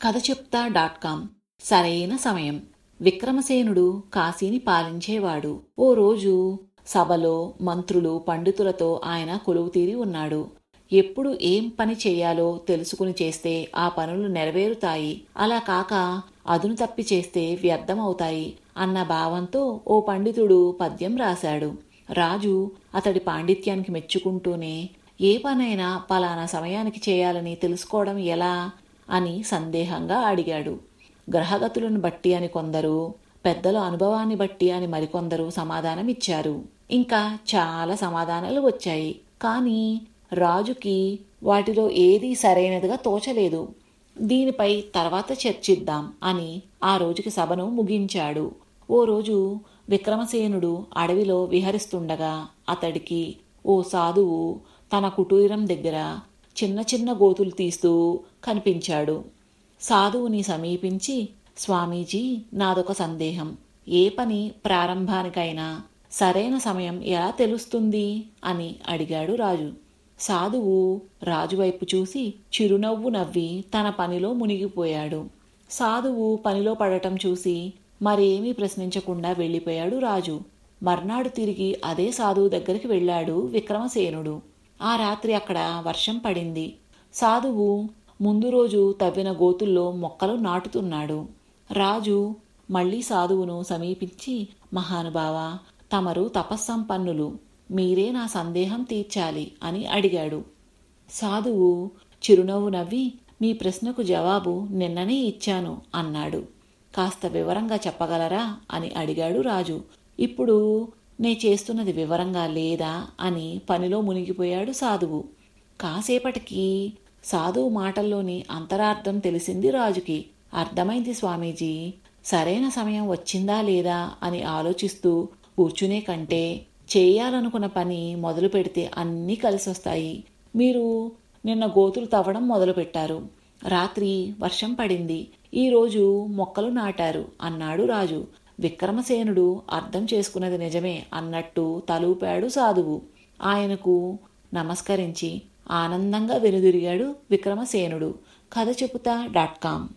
కథ చెప్తా.com సరైన సమయం. విక్రమసేనుడు కాశీని పాలించేవాడు. ఓ రోజు సభలో మంత్రులు పండితులతో ఆయన కొలువుతీరి ఉన్నాడు. ఎప్పుడు ఏం పని చెయ్యాలో తెలుసుకుని చేస్తే ఆ పనులు నెరవేరుతాయి, అలా కాక అదును తప్పి చేస్తే వ్యర్థమవుతాయి అన్న భావంతో ఓ పండితుడు పద్యం రాశాడు. రాజు అతడి పాండిత్యానికి మెచ్చుకుంటూనే ఏ పనైనా పలానా సమయానికి చేయాలని తెలుసుకోవడం ఎలా అని సందేహంగా అడిగాడు. గ్రహగతులను బట్టి అని కొందరు, పెద్దల అనుభవాన్ని బట్టి అని మరికొందరు సమాధానమిచ్చారు. ఇంకా చాలా సమాధానాలు వచ్చాయి. కానీ రాజుకి వాటిలో ఏదీ సరైనదిగా తోచలేదు. దీనిపై తర్వాత చర్చిద్దాం అని ఆ రోజుకి సభను ముగించాడు. ఓ రోజు విక్రమసేనుడు అడవిలో విహరిస్తుండగా అతడికి ఓ సాధువు తన కుటీరం దగ్గర చిన్న చిన్న గోతులు తీస్తూ కనిపించాడు. సాధువుని సమీపించి, స్వామీజీ, నాదొక సందేహం. ఏ పని ప్రారంభానికైనా సరైన సమయం ఎలా తెలుస్తుంది అని అడిగాడు రాజు. సాధువు రాజువైపు చూసి చిరునవ్వు నవ్వి తన పనిలో మునిగిపోయాడు. సాధువు పనిలో పడటం చూసి మరేమీ ప్రశ్నించకుండా వెళ్ళిపోయాడు రాజు. మర్నాడు తిరిగి అదే సాధువు దగ్గరికి వెళ్ళాడు విక్రమసేనుడు. ఆ రాత్రి అక్కడ వర్షం పడింది. సాధువు ముందు రోజు తవ్విన గోతుల్లో మొక్కలు నాటుతున్నాడు. రాజు మళ్ళీ సాధువును సమీపించి, మహానుభావా, తమరు తపస్సంపన్నులు, మీరే నా సందేహం తీర్చాలి అని అడిగాడు. సాధువు చిరునవ్వు నవ్వి, మీ ప్రశ్నకు జవాబు నిన్ననే ఇచ్చాను అన్నాడు. కాస్త వివరంగా చెప్పగలరా అని అడిగాడు రాజు. ఇప్పుడు నే చేస్తున్నది వివరంగా లేదా అని పనిలో మునిగిపోయాడు సాధువు. కాసేపటికి సాధువు మాటల్లోని అంతరార్థం తెలిసింది రాజుకి. అర్థమైంది స్వామీజీ, సరైన సమయం వచ్చిందా లేదా అని ఆలోచిస్తూ కూర్చునే కంటే చేయాలనుకున్న పని మొదలు పెడితే అన్నీ కలిసొస్తాయి. మీరు నిన్న గోతులు తవ్వడం మొదలుపెట్టారు. రాత్రి వర్షం పడింది. ఈరోజు మొక్కలు నాటారు అన్నాడు రాజు. విక్రమసేనుడు అర్థం చేసుకున్నది నిజమే అన్నట్టు తలూపాడు సాధువు. ఆయనకు నమస్కరించి ఆనందంగా వెనుదిరిగాడు విక్రమసేనుడు. కథ చెబుతా.com